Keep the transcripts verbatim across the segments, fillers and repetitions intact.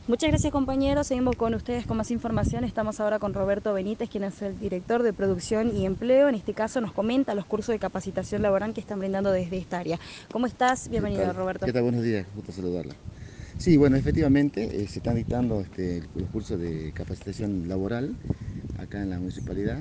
Muchas gracias, compañeros. Seguimos con ustedes con más información. Estamos ahora con Roberto Benítez, quien es el director de Producción y Empleo. En este caso nos comenta los cursos de capacitación laboral que están brindando desde esta área. ¿Cómo estás? ¿Qué Bienvenido, tal? Roberto. ¿Qué tal? Buenos días, gusto saludarla. Sí, bueno, efectivamente eh, se están dictando este, los cursos de capacitación laboral acá en la municipalidad.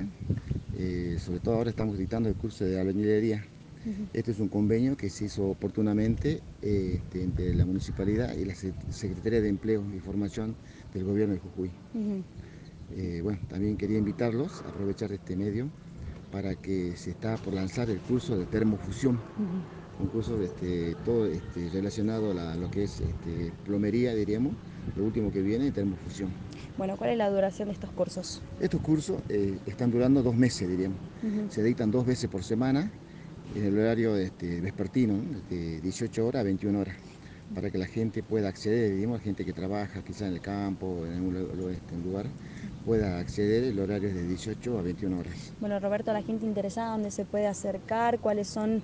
Eh, sobre todo ahora estamos dictando el curso de albañilería. Uh-huh. Este es un convenio que se hizo oportunamente eh, este, entre la municipalidad y la Secretaría de Empleo y Formación del Gobierno de Jujuy. Uh-huh. Eh, bueno, también quería invitarlos a aprovechar este medio para que se está por lanzar el curso de termofusión. Uh-huh. Un curso este, todo este, relacionado a la, lo que es este, plomería, diríamos, lo último que viene, termofusión. Bueno, ¿cuál es la duración de estos cursos? Estos cursos eh, están durando dos meses, diríamos. Uh-huh. Se dictan dos veces por semana en el horario este, vespertino, ¿no? De dieciocho horas a veintiuna horas, para que la gente pueda acceder, digamos, la gente que trabaja quizá en el campo, en algún este, lugar, pueda acceder, el horario es de dieciocho a veintiuna horas. Bueno, Roberto, la gente interesada, ¿dónde se puede acercar? ¿Cuáles son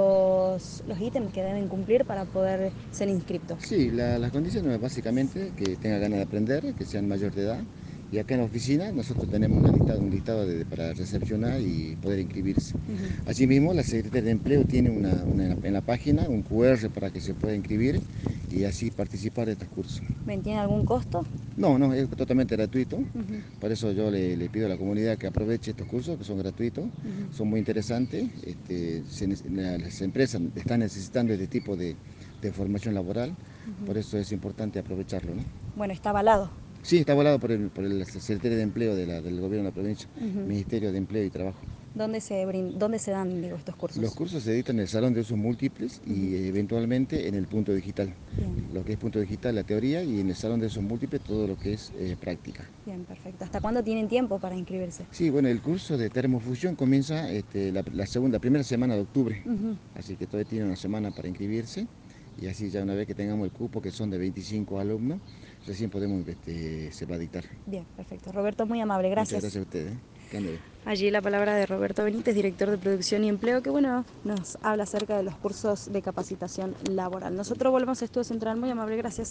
los, los ítems que deben cumplir para poder ser inscriptos? Sí, la, las condiciones básicamente que tenga ganas de aprender, que sean mayor de edad. Y acá en la oficina nosotros tenemos una lista, un listado de, para recepcionar y poder inscribirse. Uh-huh. Asimismo, la Secretaría de Empleo tiene una, una, en la página un cu erre para que se pueda inscribir y así participar de estos cursos. ¿Tiene algún costo? No, no, es totalmente gratuito. Uh-huh. Por eso yo le, le, pido a la comunidad que aproveche estos cursos, que son gratuitos, uh-huh. Son muy interesantes. Este, se, las empresas están necesitando este tipo de, de formación laboral, uh-huh. Por eso es importante aprovecharlo, ¿no? Bueno, está avalado. Sí, está avalado por el, por el Secretario de Empleo de la, del Gobierno de la provincia, uh-huh. Ministerio de Empleo y Trabajo. ¿Dónde se, ¿Dónde se dan, digo, estos cursos? Los cursos se dictan en el Salón de Usos Múltiples y uh-huh. Eventualmente en el Punto Digital. Bien. Lo que es Punto Digital, la teoría, y en el Salón de Usos Múltiples todo lo que es eh, práctica. Bien, perfecto. ¿Hasta cuándo tienen tiempo para inscribirse? Sí, bueno, el curso de termofusión comienza este, la, la, segunda, primera semana de octubre, uh-huh. Así que todavía tiene una semana para inscribirse y así ya una vez que tengamos el cupo, que son de veinticinco alumnos, recién podemos, este, se va a dictar. Bien, perfecto. Roberto, muy amable, gracias. Muchas gracias a ustedes. Que ande bien. Allí la palabra de Roberto Benítez, director de Producción y Empleo, que bueno, nos habla acerca de los cursos de capacitación laboral. Nosotros volvemos a Estudio Central, muy amable, gracias.